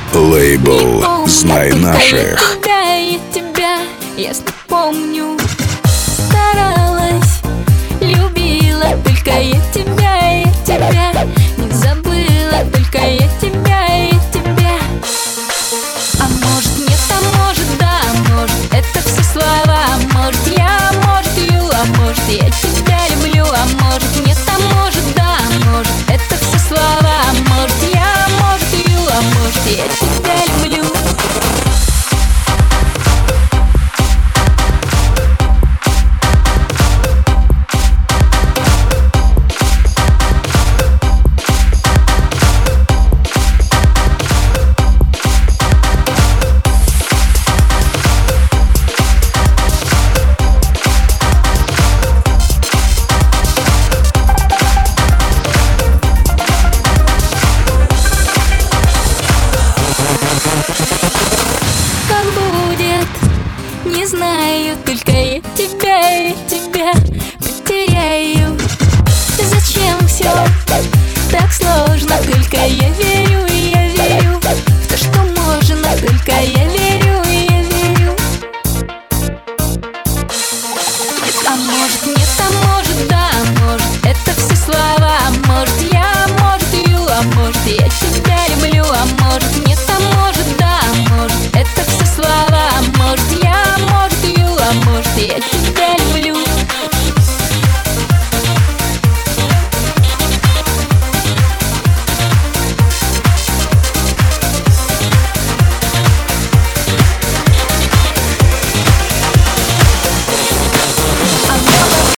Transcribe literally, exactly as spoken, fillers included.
Лейбл «Знай наших». Я тебя, я тебя, ясно помню. Старалась, любила, только я тебя, я тебя не забыла, только я тебя, я тебя. А может нет, а может да, может это все слова. Может я, может ю, а может я тебя люблю. А может нет, а может да, может это все слова. Может я, может ю, а может я тебя люблю. Не знаю, только я тебя, я тебя потеряю. Зачем все так сложно? Только я верю, я верю в то, что можно. Только я верю, я верю. А может нет, а может да, может это все слова. Может я, может ю, а может я тебя.